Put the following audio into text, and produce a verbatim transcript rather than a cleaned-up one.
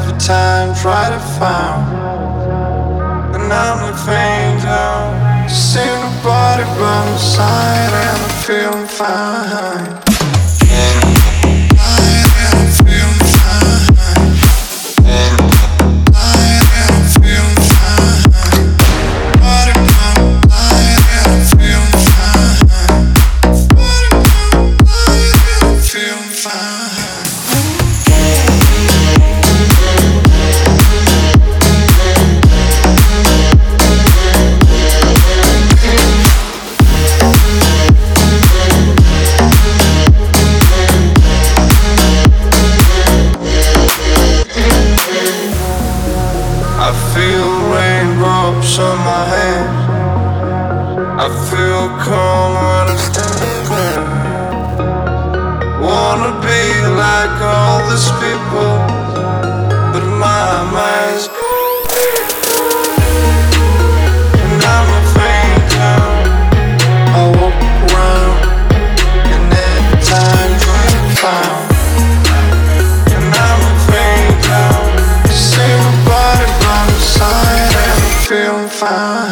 every time try to find. And I'm like faint out, just see nobody by my side, and I'm feeling fine. I feel raindrops on my head. I feel calm when I stand there. Wanna be like all these people, but my mind's gone. And I'm a faint now. I walk around, and every time try to find. And I'm a faint now. See nobody by my side, and I'm feeling fine.